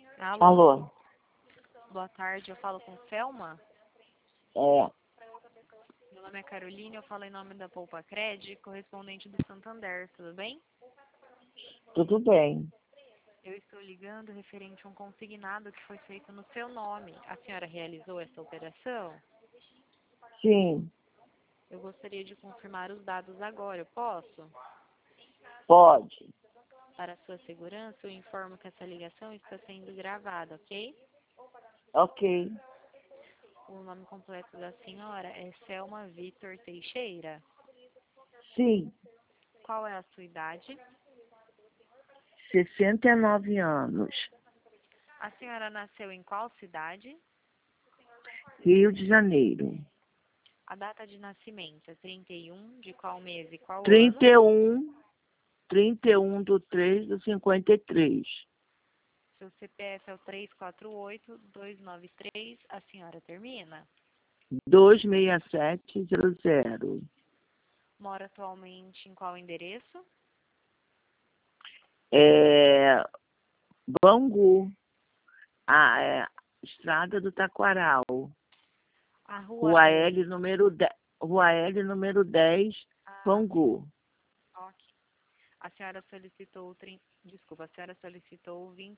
Alô, Alô? boa tarde, eu falo com Selma. É, Meu nome é Carolina, eu falo em nome da Poupa Cred, correspondente do Santander, tudo bem? tudo bem. Eu estou ligando referente a um consignado que foi feito no seu nome. A senhora realizou essa operação? Sim, Eu gostaria de confirmar os dados agora, eu posso? pode. Para sua segurança, eu informo que essa ligação está sendo gravada, ok? Ok. O nome completo da senhora é Selma Vitor Teixeira. Sim, Qual é a sua idade? 69 anos. A senhora nasceu em qual cidade? Rio de Janeiro. A data de nascimento é 31 de qual mês e qual ano? 31/3/53. Seu CPF é o 348-293. A senhora termina? 26700. Mora atualmente em qual endereço? É, Bangu. Estrada do Taquaral. A rua Rua é... L, número 10. Rua L, número 10, Ah, Bangu. ok. A senhora solicitou... Desculpa, a senhora solicitou R$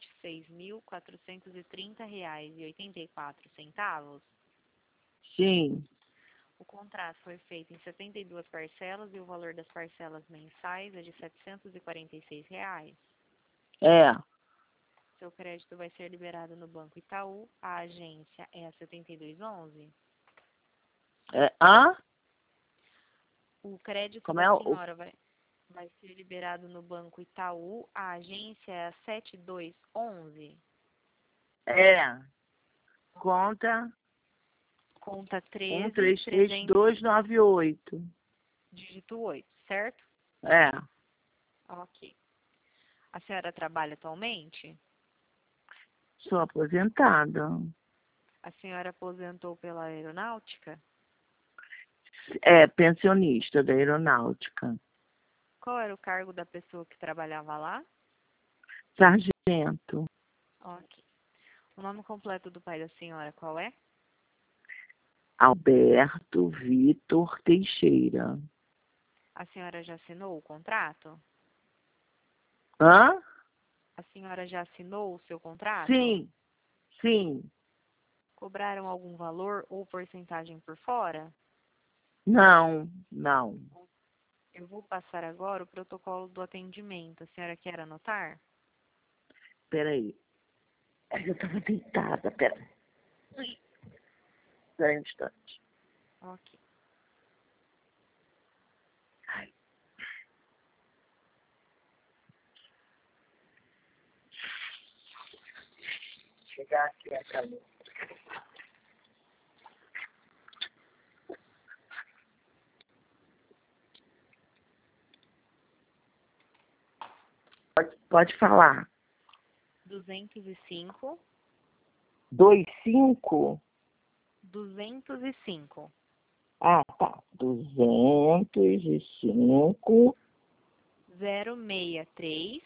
26.430,84. Sim, O contrato foi feito em 72 parcelas e o valor das parcelas mensais é de R$ 746. é. Seu crédito vai ser liberado no Banco Itaú. A agência é a 7211. Hã? O crédito Como da é o... senhora vai ser liberado no Banco Itaú. A agência é a 7211. É. Conta Conta 13, 300, 133298. dígito 8, certo? É. Ok. A senhora trabalha atualmente? Sou aposentada. A senhora aposentou pela aeronáutica? É, pensionista da aeronáutica. Qual era o cargo da pessoa que trabalhava lá? Sargento. Ok. O nome completo do pai da senhora, qual é? Alberto Vitor Teixeira. A senhora já assinou o contrato? Hã? A senhora já assinou o seu contrato? Sim, sim. Cobraram algum valor ou porcentagem por fora? Não, não. Eu vou passar agora o protocolo do atendimento. A senhora quer anotar? Peraí. Eu estava deitada, peraí. Peraí um instante. Ok. Ai. Chegar aqui a caminho. Pode falar. 205. 25. 205. Ah, tá. 205 063.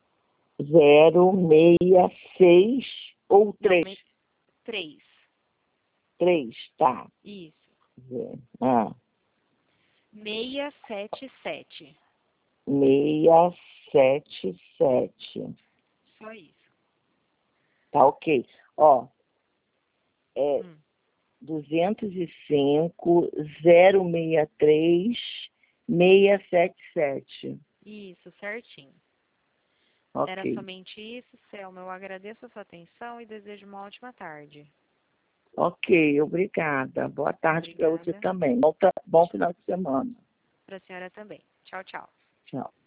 066 ou Não, 3. 3. 3, tá. Isso. Ah, 677. 677. Só isso. Tá, ok. Ó, é Hum. 205-063-677. Isso, certinho. Era Ok. somente isso, Selma. Eu agradeço a sua atenção e desejo uma ótima tarde. Ok, obrigada. Boa tarde para você Obrigada. também. Bom final de semana. Para a senhora também. Tchau, tchau. Tchau.